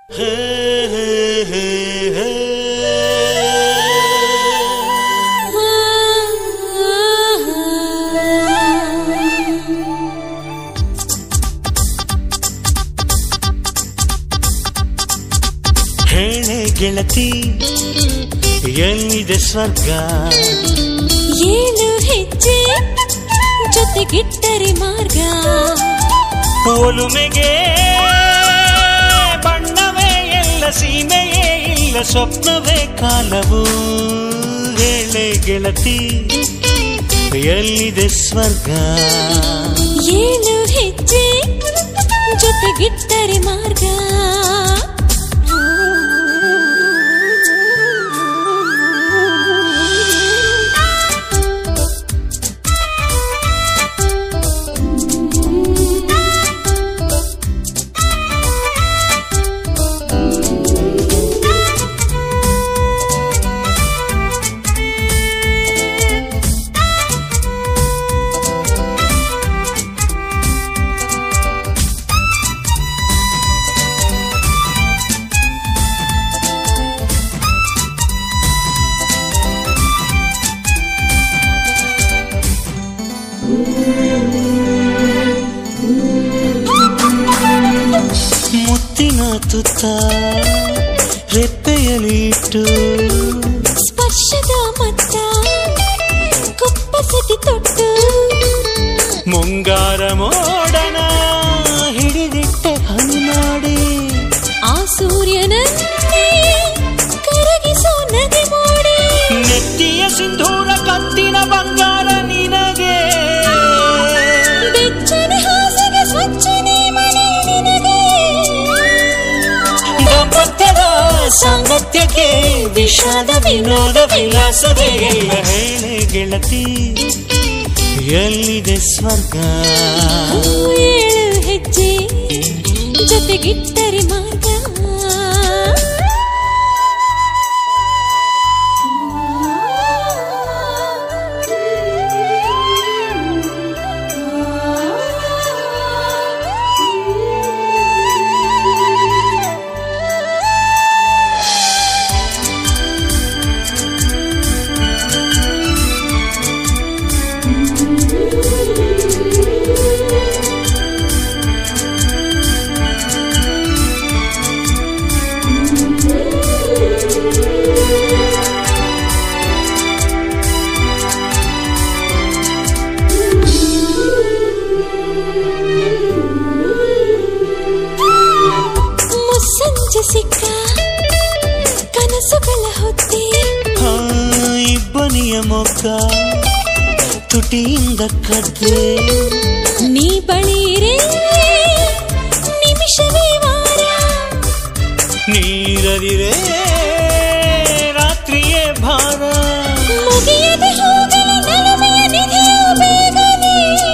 ಹೇಳೆ ಗೆಳತಿ ಎಲ್ಲಿದೆ ಸ್ವರ್ಗ, ಏಳು ಹೆಜ್ಜೆ ಜೊತೆಗಿಟ್ಟರೆ ಮಾರ್ಗ, ಒಲುಮೆಗೆ ಬಣ್ಣವೇ ಎಲ್ಲ, ಸೀಮೆಯೇ ಇಲ್ಲ, ಸ್ವಪ್ನವೇ ಕಾಲವು. ಹೇಳೆ ಗೆಳತಿ ಎಲ್ಲಿದೆ ಸ್ವರ್ಗ, ಏಳು ಹೆಜ್ಜೆ ಜೊತೆಗಿಟ್ಟರೆ ಮಾರ್ಗ. ಮುತ್ತಿನ ತುತ್ತ ರೆಪ್ಪೆಯಲ್ಲಿ ಇಟ್ಟು, ಸ್ಪರ್ಶದ ಮತ್ತ ಕುಪ್ಪಸತಿ ತೊಟ್ಟು, ಮುಂಗಾರ ಮೋಡನ ಹಿಡಿದಿಟ್ಟೆ ಹನಿಮಾಡಿ, ಆ ಸೂರ್ಯನನ್ನೇ ಕರಗಿಸೋ ನದಿ ಮೋಡಿ, ನೆತ್ತಿಯ ಸಿಂಧೂರ ಕತ್ತಿನ ಬಂಗಾರ ನಿನಗೆ, ಬೆಚ್ಚನೆ ಹಾಸಿಗೆ ಸ್ವಚ್ಛನೆ ಮನೆ ನಿನಗೆ, ದಾಂಪತ್ಯದ ಸಾಂಗತ್ಯಕ್ಕೆ ವಿಷಾದ ವಿನೋದ ವಿಲಾಸವೇ ಇಲ್ಲ. ಹೇಳೆ ಗೆಳತಿ ಎಲ್ಲಿದೆ ಸ್ವರ್ಗ, ಏಳು ಹೆಜ್ಜೆ ಜೊತೆಗಿಟ್ಟರೆ ಮಾರ್ಗ. ಮುಸ್ಸಂಜೆ ಸಿಕ್ಕ ಕನಸುಗಳ ಹೊತ್ತೆ, ಇಬ್ಬನಿಯ ಮೊಗ್ಗ ತುಟಿಯಿಂದ ಕದ್ದೆ, ನೀ ಬಳಿರೆ ನಿಮಿಷವೇ ವಾರ, ನೀರದಿರೆ ರಾತ್ರಿಯೇ ಭಾರ, ಮುಗಿಯದೆ ಹೋಗಲಿ ನಲಮೆಯ ನಿಧಿಯು ಬೇಗನೆ,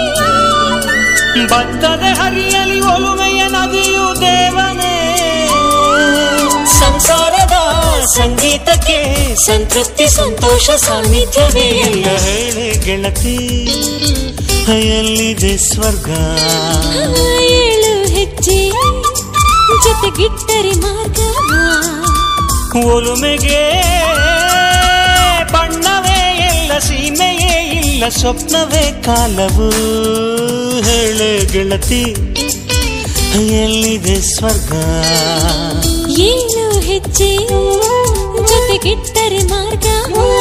ಬತ್ತದೆ ಹರಿಯಲಿ ಒಲುಮೆಯ ನದಿಯು ದೇವನೇ, ಸಂಸಾರದ ಸಂಗೀತಕ್ಕೆ ಸಂತೃಪ್ತಿ ಸಂತೋಷ ಸಾನ್ನಿಧ್ಯವೇ ಇಲ್ಲ. ಹೇಳೆ ಗೆಳತಿ ಎಲ್ಲಿದೆ ಸ್ವರ್ಗ, ಏಳು ಹೆಜ್ಜೆ ಜೊತೆಗಿಟ್ಟರೆ ಮಾರ್ಗ, ಒಲುಮೆಗೆ ಬಣ್ಣವೇ ಎಲ್ಲ, ಸೀಮೆಯೇ ಇಲ್ಲ, ಸ್ವಪ್ನವೇ ಕಾಲವು. ಹೇಳೆ ಗೆಳತಿ ಎಲ್ಲಿದೆ ಸ್ವರ್ಗ, ಏಳು ಹೆಜ್ಜೆ ಜೊತೆಗಿಟ್ಟರೆ ಮಾರ್ಗ.